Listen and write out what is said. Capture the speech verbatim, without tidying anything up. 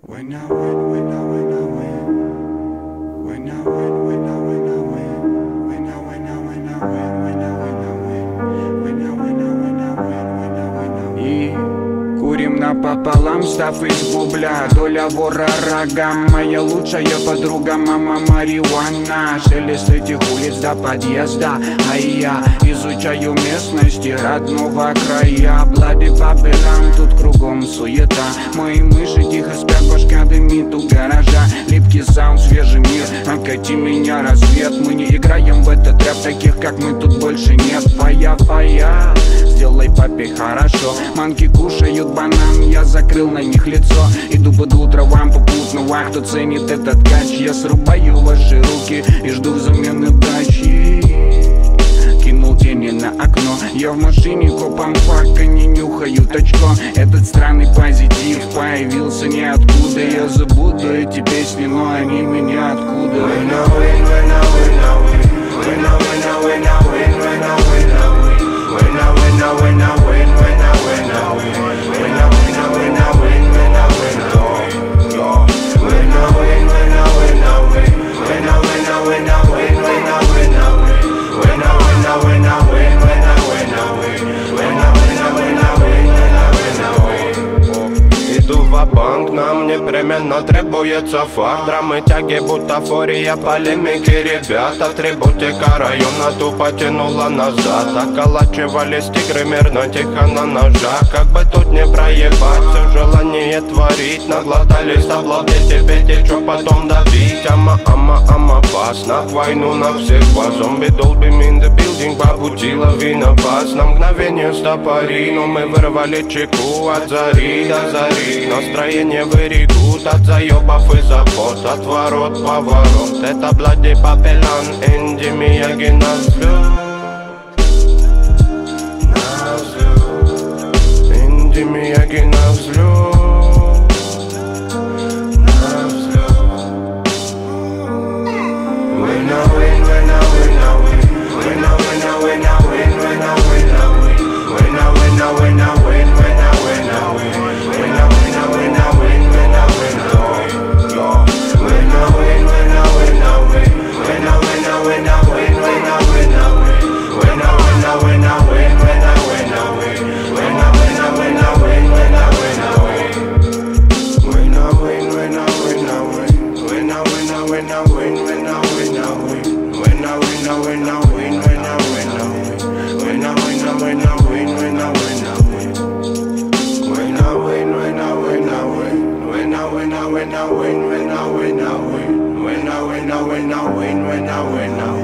When I win, when I win, I win. When I win, when I win, I win. When I win, I win, I win. When I win, I win. When I win, I win, I win. When I win, I win. И курим напополам, став из бубля. Доля вора рогам, моя лучшая подруга, мама марихуана. Шелест этих улиц до подъезда, а я изучаю местности родного края. Блади Бабелам, тут кругом суета. Мои мыши тихо спят, башка дымит у гаража. Липкий саунд, свежий мир, окати меня рассвет. Мы не играем в этот рэп, таких как мы тут больше нет. Фая-фая, сделай папе хорошо. Манки кушают банан, я закрыл на них лицо. Иду под утро вам попутного, кто ценит этот кач. Я срубаю ваши руки и жду взамен удачи. Кинул тени на окно, я в машине копам фака не нюхают очко. Этот странный позитив появился ниоткуда. Я забуду эти песни, но они меня откуда. When I win, when I win, I win. When I win, I win, I win. When I win, I win. When I win, I win, I win. When I win, I win. When I win, I win, I win. When I win, I win. When I win, when I win, I win. When I win, I win, I win. When I win, I win. When I win, I win, I win. When I win, I win. When I win, I win, I win. When I win, I win. Иду ва-банк, нам непременно требуется факт. Драмы, тяги, бутафория, полемики, ребят. Атрибутика района тупо тянула назад. Околачивались тигры мирно, тихо на ножах. Как бы тут не проебать, все желание творить. Наглотались обладайте, петь и чё потом давить. Ама, ама, ама, пас, на войну на всех вас. Зомби, долбим in the building, по пути лавина пас. На мгновение стопори, но мы вырвали чеку от зари до зари. Настроение вырегут от заебов и забот. Отворот, поворот, это Блади Бабелам, Энди Мияги на взлет. На взлет, Энди Мияги на взлет. На взлет. When I win, when I win, I win. When I win, I win, I win. When I win, I win. When I win, I win, I win. When I win, I win. When I win, I win, I win. When I win, I win. When I win, when I win, I win. When I win, I win, I win. When I win, I win. When I win, I win, I win. When I win, I win. When I win, I win, I win. When I win, I win. When I win, when I win, I win. When I win, I win, I win. When I win, I win. When I win, I win, I win. When I win, I win. When I win, I win, I win. When I win, I win. When I win, when I win, I win. When I win, I win, I win. When I win, I win. When I win, I win, I win. When I win, I win.